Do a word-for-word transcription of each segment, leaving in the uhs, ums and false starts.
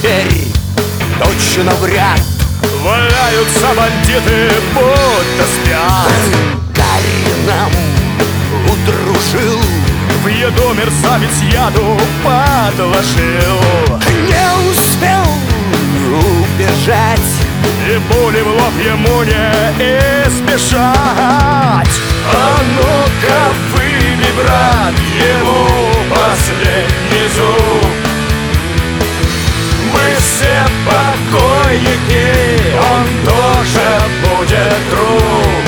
теперь точно в ряд валяются бандиты, будто спят. Гарри нам удружил, в еду мерзавец яду подложил. не успел убежать, и пули в лоб ему не избежать. А ну-ка выбей, брат, ему последний зуб. Мы все покойники, он тоже будет труп.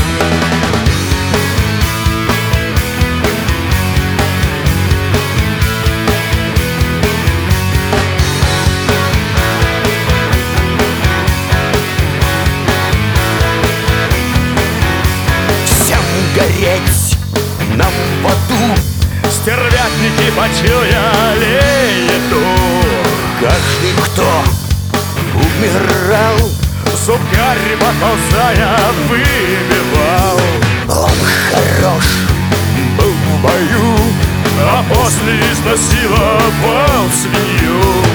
гореть нам в аду. Стервятники почуяли еду. Каждый, кто умирал, зуб Гарри поползая выбивал. Он хорош был в бою, а после изнасиловал свинью.